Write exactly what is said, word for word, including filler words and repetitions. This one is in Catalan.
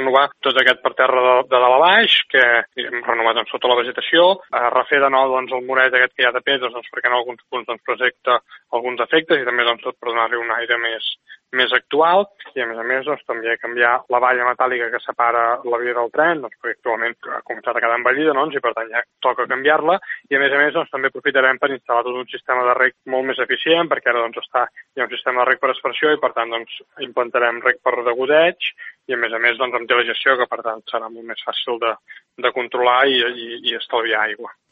renovar tot aquest parterre de, de dalt a baix, que hem renovat doncs, tota la vegetació, a refer de nou doncs, el muret aquest que hi ha de pedres, doncs, perquè en alguns punts doncs, presenta alguns efectes i també doncs, tot per donar-li un aire més, més actual, i a més a més doncs, també canviar la valla metàl·lica que separa la via del tren, doncs, perquè actualment ha començat a quedar envellida, doncs, i per tant ja toca canviar-la, i a més a més doncs, també aprofitarem per instal·lar tot un sistema de reg molt més eficient, perquè ara doncs, està, hi ha un sistema de reg per aspersió i per tant doncs, implantarem reg per degoteig, i a més a més doncs, amb telegestió, que per tant serà molt més fàcil de, de controlar i, i, i estalviar aigua.